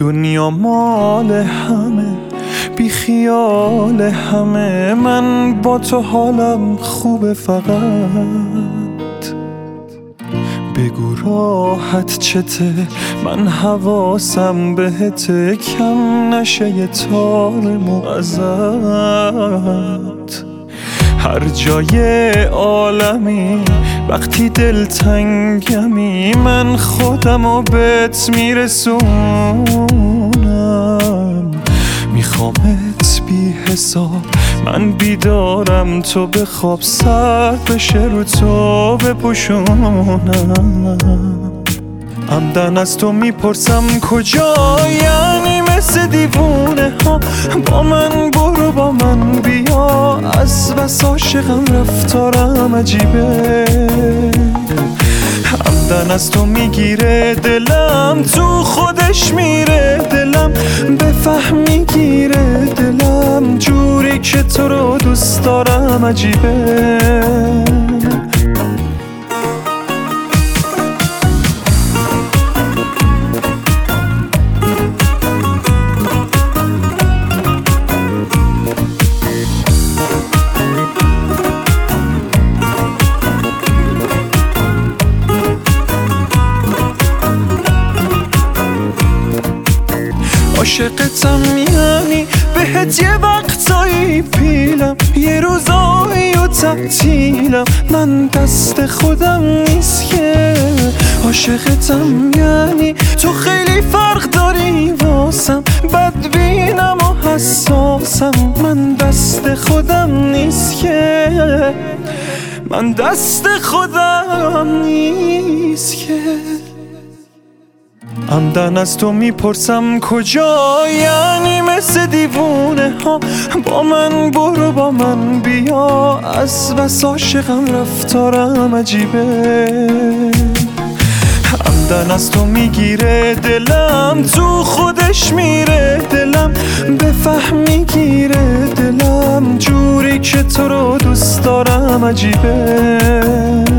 دنیا مال همه، بی خیال همه، من با تو حالم خوبه، فقط بگو راحت چته، من حواسم بهته، کم نشه یه تار ازت. هر جای عالمی وقتی دلتنگمی، من خودمو بهت میرسونم، میخوامت بی حساب، من بیدارم تو بخواب، سر بشه رو تو بپوشونم. عمدن از تو میپرسم کجا، یعنی مثل دیوونه ها با من برو با من بیا، از بس عاشقم رفتارم عجیبه. عمدن از تو میگیره دلم، تو خودش میره دلم، بفهم میگیره دلم، جوری که تو رو دوست دارم عجیبه. عاشقتم یعنی بهت یه وقتایی پیلم، یه روزایی و تعطیلم، من دست خودم نیست که. عاشقتم یعنی تو خیلی فرق داری واسم، بدبینم و حساسم، من دست خودم نیست که، من دست خودم نیست که. عمدن از تو میپرسم کجا، یعنی مثل دیوونه ها با من برو با من بیا، از بس عاشقم رفتارم عجیبه. عمدن از تو میگیره دلم، تو خودش میره دلم، بفهم میگیره دلم، جوری که تو رو دوست دارم عجیبه.